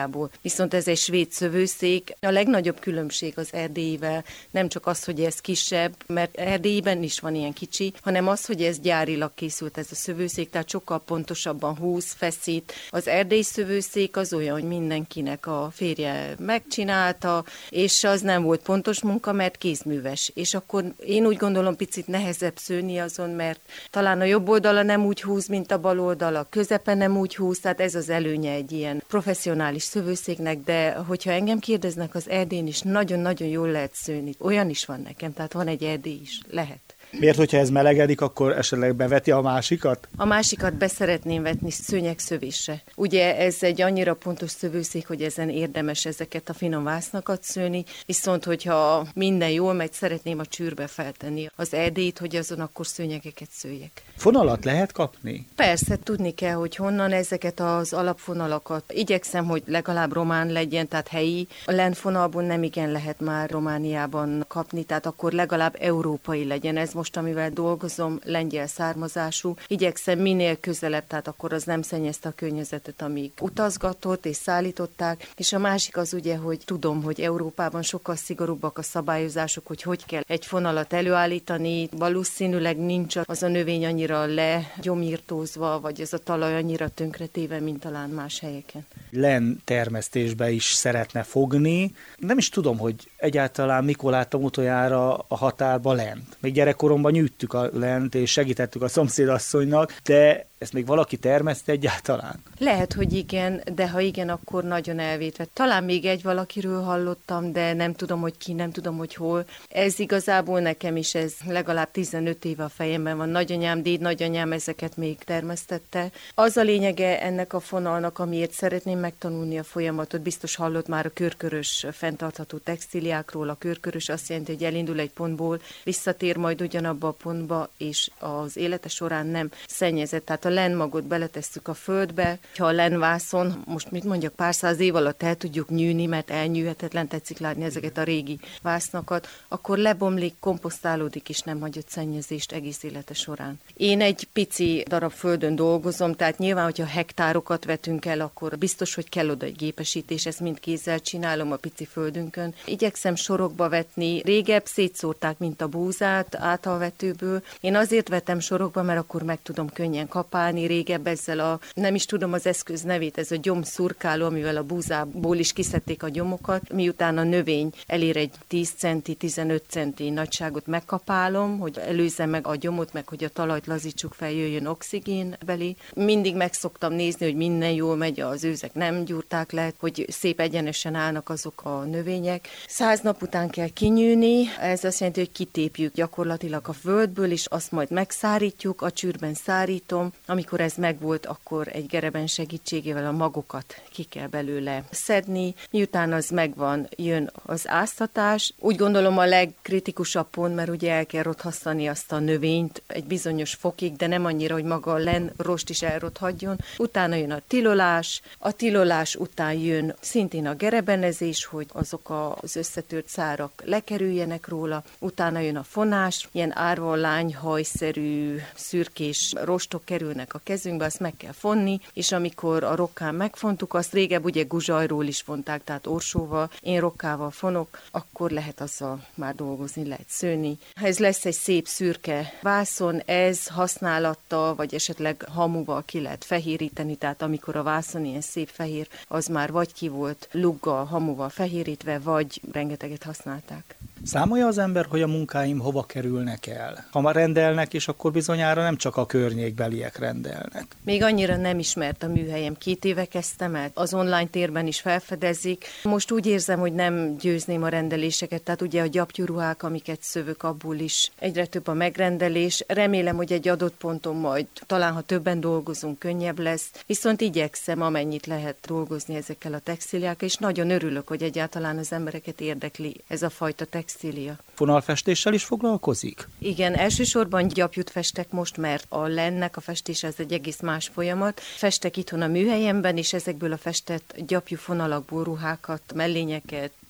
viszont ez egy svéd szövőszék. A legnagyobb különbség az erdélyivel nem csak az, hogy ez kisebb, mert Erdélyben is van ilyen kicsi, hanem az, hogy ez gyárilag készült ez a szövőszék, tehát sokkal pontosabban húz, feszít. Az erdélyi szövőszék az olyan, hogy mindenkinek a férje megcsinálta, és az nem volt pontos munka, mert kézműves. És akkor én úgy gondolom, picit nehezebb szőni azon, mert talán a jobb oldala nem úgy húz, mint a bal oldala, a közepe nem úgy húz, tehát ez az előnye egy ilyen professzionális szövőszéknek, de hogyha engem kérdeznek, az erdélyen is nagyon-nagyon jól lehet szőni. Olyan is van nekem, tehát van egy erdély is, lehet. Miért, hogyha ez melegedik, akkor esetleg beveti a másikat? A másikat beszeretném vetni szőnyegszövésre. Ugye ez egy annyira pontos szövőszék, hogy ezen érdemes ezeket a finom vásznakat szőni, viszont hogyha minden jól megy, szeretném a csűrbe feltenni az erdélyt, hogy azon akkor szőnyegeket szőjek. Fonalat lehet kapni? Persze, tudni kell, hogy honnan ezeket az alapfonalakat. Igyekszem, hogy legalább román legyen, tehát helyi. A lenfonalból nem igen lehet már Romániában kapni, tehát akkor legalább európai legyen. Ez most, amivel dolgozom, lengyel származású. Igyekszem minél közelebb, tehát akkor az nem szennyezte a környezetet, amíg utazgatott és szállították. És a másik az ugye, hogy tudom, hogy Európában sokkal szigorúbbak a szabályozások, hogy hogy kell egy fonalat előállítani. Valószínűleg nincs az a növény annyira legyomírtózva, vagy ez a talaj annyira tönkretéve, mint talán más helyeken. Len termesztésbe is szeretne fogni. Nem is tudom, hogy egyáltalán mikor láttam utoljára a határba lent. Még gyerekkoromban nyűjtük a lent, és segítettük a szomszédasszonynak, de ezt még valaki termeszte egyáltalán? Lehet, hogy igen, de ha igen, akkor nagyon elvétve. Talán még egy valakiről hallottam, de nem tudom, hogy ki, nem tudom, hogy hol. Ez igazából nekem is, ez legalább tizenöt éve a fejemben van. Nagyanyám, déd nagyanyám ezeket még termesztette. Az a lényege ennek a fonalnak, amiért szeretném megtanulni a folyamatot. Biztos hallott már a körkörös fenntartható textíliákról. A körkörös azt jelenti, hogy elindul egy pontból, visszatér majd ugyanabba a pontba, és az élete során nem szennyezett. Tehát a lenmagot beletesszük a földbe, ha a lenvászon, most mit mondjak, pár száz év alatt el tudjuk nyűni, mert elnyűhetetlen, tetszik látni ezeket a régi vásznakat, akkor lebomlik, komposztálódik, és nem hagyott szennyezést egész élete során. Én egy pici darab földön dolgozom, tehát nyilván, hogyha hektárokat vetünk el, akkor biztos, hogy kell oda egy gépesítés, ezt mind kézzel csinálom a pici földünkön. Igyekszem sorokba vetni, régebb szétszórták, mint a búzát általvetőből. Én azért vetem sorokba, mert akkor meg tudom könnyen kapálni, régebb ezzel a, nem is tudom az eszköz nevét, ez a gyomszurkáló, amivel a búzából is kiszedték a gyomokat. Miután a növény elér egy tíz centi, tizenöt centi nagyságot, megkapálom, hogy előzze meg a gyomot, meg hogy a talajt lazítsuk fel, jöjjön oxigén belé. Mindig meg szoktam nézni, hogy minden jól megy, az őzek nem gyúrták le, hogy szép egyenesen állnak azok a növények. Száz nap után kell kinyűni, ez azt jelenti, hogy kitépjük gyakorlatilag a földből, és azt majd megszárítjuk, a csűrben szárítom. Amikor ez megvolt, akkor egy gereben segítségével a magokat ki kell belőle szedni. Miután az megvan, jön az áztatás. Úgy gondolom a legkritikusabb pont, mert ugye el kell rothasztani azt a növényt egy bizonyos fokig, de nem annyira, hogy maga a len rost is elrothadjon. Utána jön a tilolás, a tilolás után jön szintén a gerebenezés, hogy azok az összetört szárak lekerüljenek róla. Utána jön a fonás, ilyen árva lányhajszerű szürkés rostok kerülnek a kezünkbe, azt meg kell fonni, és amikor a rokkán megfontuk, azt régebb ugye guzsajról is fonták, tehát orsóval, én rokkával fonok, akkor lehet azzal már dolgozni, lehet szőni. Ha ez lesz egy szép szürke vászon, ez használattal, vagy esetleg hamuval ki lehet fehéríteni, tehát amikor a vászon ilyen szép fehér, az már vagy ki volt luggal, hamuval fehérítve, vagy rengeteget használták. Számolja az ember, hogy a munkáim hova kerülnek el? Ha már rendelnek, és akkor bizonyára nem csak a környékbeliek rendelnek. Még annyira nem ismert a műhelyem. Két éve kezdtem el, az online térben is felfedezik. Most úgy érzem, hogy nem győzném a rendeléseket, tehát ugye a gyapjúruhák, amiket szövök, abból is egyre több a megrendelés. Remélem, hogy egy adott ponton majd, talán ha többen dolgozunk, könnyebb lesz. Viszont igyekszem, amennyit lehet dolgozni ezekkel a textíliákkal, és nagyon örülök, hogy egyáltalán az embereket érdekli ez a fajta textília. Fonalfestéssel is foglalkozik? Igen, elsősorban gyapjút festek most, mert a lennek a festése az egy egész más folyamat. Festek itthon a műhelyemben, és ezekből a festett gyapjú fonalakból ruhákat, mellényeket,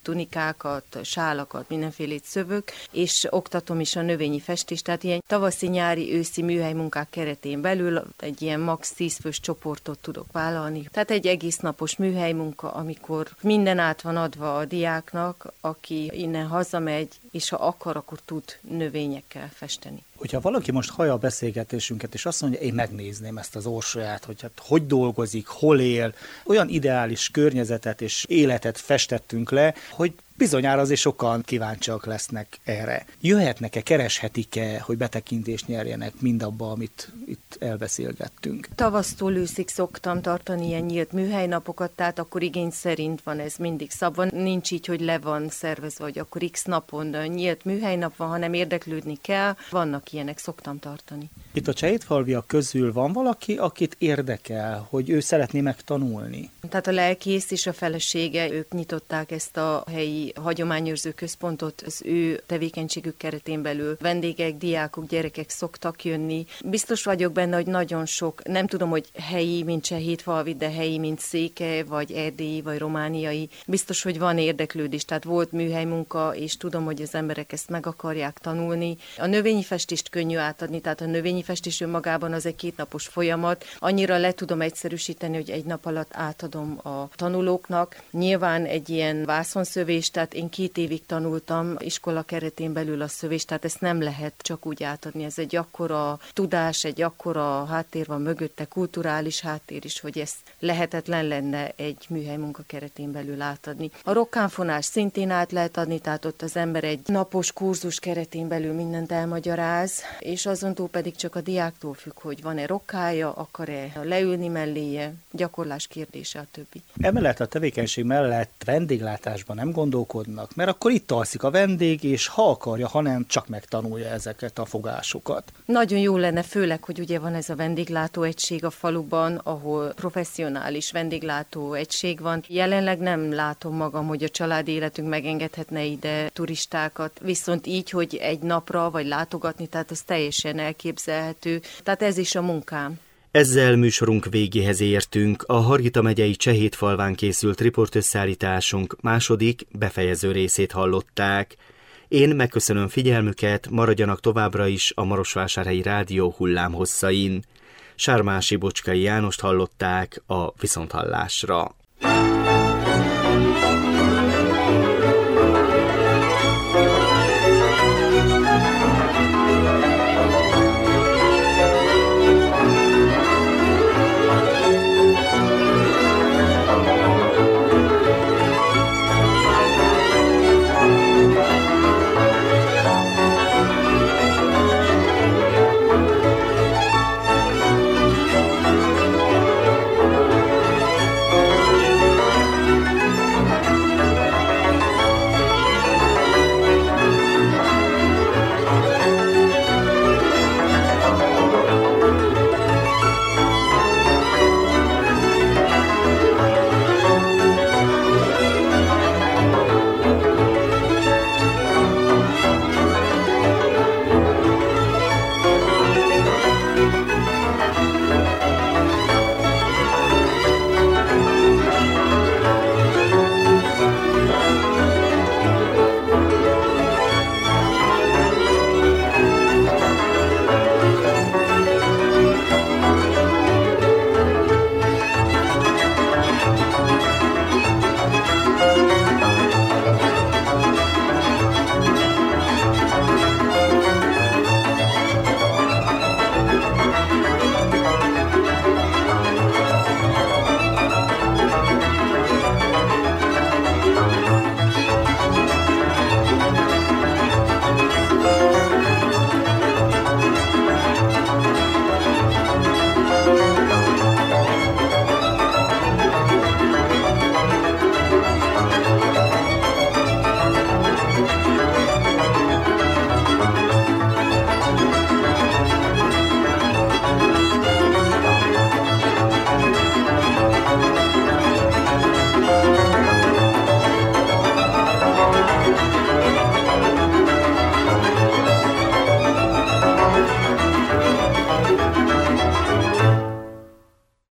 tunikákat, sálakat, mindenfélét szövök, és oktatom is a növényi festést, tehát ilyen tavaszi, nyári, őszi műhelymunkák keretén belül egy ilyen max. tíz fős csoportot tudok vállalni. Tehát egy egész napos műhelymunka, amikor minden át van adva a diáknak, aki innen hazamegy, és ha akar, akkor tud növényekkel festeni. Hogyha valaki most hallja a beszélgetésünket, és azt mondja, én megnézném ezt az Orsolyát, hogy hát hogy dolgozik, hol él, olyan ideális környezetet és életet festettünk le, hogy bizonyára azért sokan kíváncsiak lesznek erre. Jöhetnek-e, kereshetik-e, hogy betekintést nyerjenek mindabba, amit itt elbeszélgettünk? Tavasztól őszig szoktam tartani ilyen nyílt műhelynapokat, tehát akkor igény szerint van ez mindig szabva. Nincs így, hogy le van szervezve, vagy akkor x napon nyílt műhelynap van, hanem érdeklődni kell. Vannak ilyenek, szoktam tartani. Itt a csehétfalviak közül van valaki, akit érdekel, hogy ő szeretné megtanulni? Tehát a lelkész és a felesége, ők nyitották ezt a helyi hagyományőrző központot, az ő tevékenységük keretén belül vendégek, diákok, gyerekek szoktak jönni. Biztos vagyok benne, hogy nagyon sok, nem tudom, hogy helyi, mint csehétfalvi, de helyi, mint székely, vagy erdélyi, vagy romániai. Biztos, hogy van érdeklődés, tehát volt műhelymunka, és tudom, hogy az emberek ezt meg akarják tanulni. A növényi festést könnyű átadni, tehát a növényi festés önmagában az egy kétnapos folyamat. Annyira le tudom egyszerűsíteni, hogy egy nap alatt átadom a tanulóknak. Nyilván egy ilyen vászonszövés, tehát én két évig tanultam iskola keretén belül a szövést, tehát ezt nem lehet csak úgy átadni. Ez egy akkora tudás, egy akkora háttér van mögötte, kulturális háttér is, hogy ezt lehetetlen lenne egy műhelymunka keretén belül átadni. A rokkánfonás szintén át lehet adni, tehát ott az ember egy napos kurzus keretén belül mindent elmagyaráz, és azon túl pedig csak a diáktól függ, hogy van-e rokkája, akar-e leülni melléje, gyakorlás kérdése, a többi. Emellett a tevékenység mellett vendéglátásban nem gondolkodnak, mert akkor itt alszik a vendég, és ha akarja, ha nem, csak megtanulja ezeket a fogásokat. Nagyon jó lenne, főleg, hogy ugye van ez a vendéglátó egység a faluban, ahol professzionális vendéglátó egység van. Jelenleg nem látom magam, hogy a családi életünk megengedhetne ide turistákat, viszont így, hogy egy napra vagy látogatni, tehát az teljesen elképzelhető. Tehát ez is a munkám. Ezzel műsorunk végéhez értünk. A Hargita megyei Csehétfalván készült riportösszállításunk második, befejező részét hallották. Én megköszönöm figyelmüket, maradjanak továbbra is a Marosvásárhelyi Rádió hullámhosszain. Sármási Bocskai Jánost hallották a viszonthallásra.